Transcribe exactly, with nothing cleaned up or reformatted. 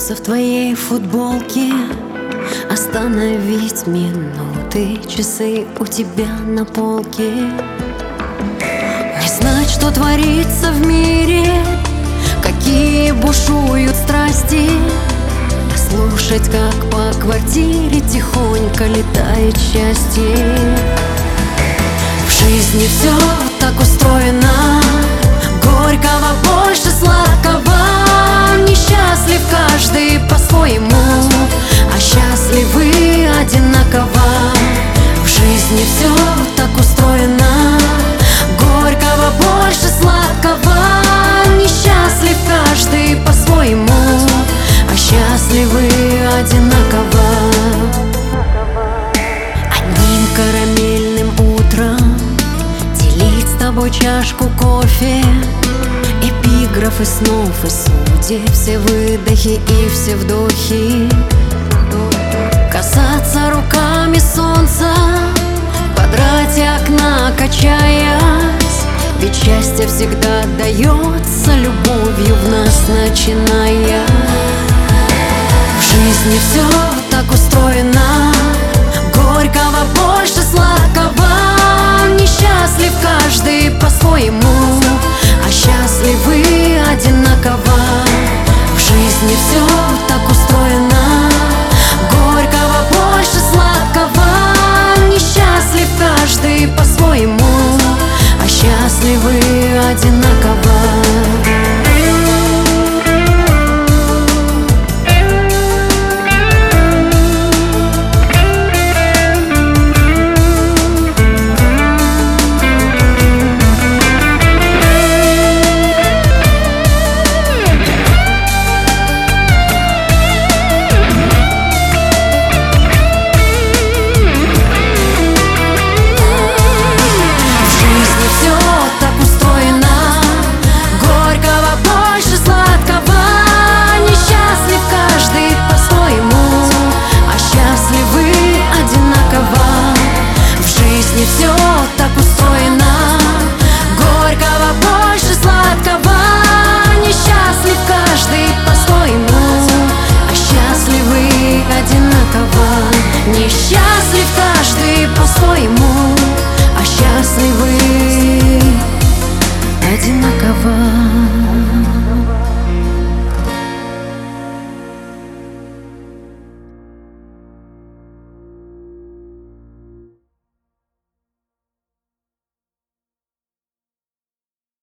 Солнце в твоей футболке, остановить минуты, часы у тебя на полке. Не знать, что творится в мире, какие бушуют страсти, слушать, как по квартире тихонько летает счастье. В жизни все так устроено, горького больше сладкого. Несчастлив каждый по-своему, а счастливы одинаково. В жизни все так устроено, горького больше сладкого. Несчастлив каждый по-своему, а счастливы одинаково. Одним карамельным утром делить с тобой чашку кофе, эпиграфы снов и судеб, все выдохи и все вдохи. Касаться руками солнца, в квадрате окна качаясь, ведь счастье всегда дается любовью в нас начиная. В жизни все так устроено, горького больше сладкого. Несчастлив каждый по-своему, а счастливы одинаково.